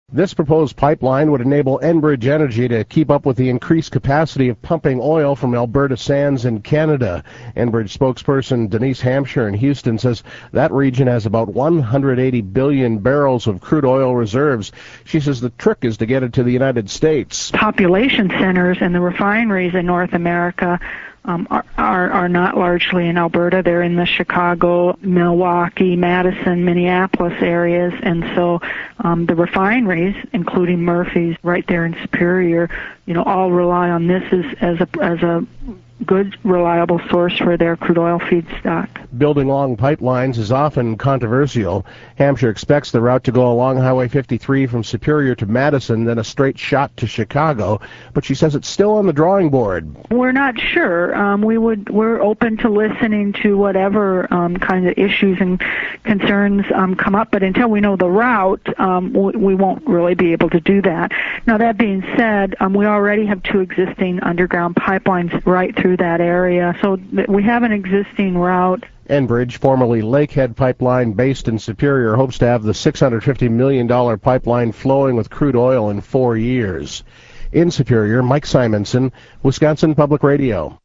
This proposed pipeline would enable Enbridge Energy to keep up with the increased capacity of pumping oil from Alberta sands in Canada. Enbridge spokesperson Denise Hampshire in Houston says that region has about 180 billion barrels of crude oil reserves. She says the trick is to get it to the United States. Population centers and the refineries in North America are not largely in Alberta. They're in the Chicago, Milwaukee, Madison, Minneapolis areas, and so the refineries, including Murphy's right there in Superior, all rely on this as a good, reliable source for their crude oil feedstock. Building long pipelines is often controversial. Hampshire expects the route to go along Highway 53 from Superior to Madison, then a straight shot to Chicago, but she says it's still on the drawing board. We're not sure. We're open to listening to whatever kind of issues and concerns come up, but until we know the route, we won't really be able to do that. Now, that being said, we already have two existing underground pipelines right through that area, so we have an existing route. Enbridge, formerly Lakehead Pipeline, based in Superior, hopes to have the $650 million pipeline flowing with crude oil in 4 years. In Superior, Mike Simonson, Wisconsin Public Radio.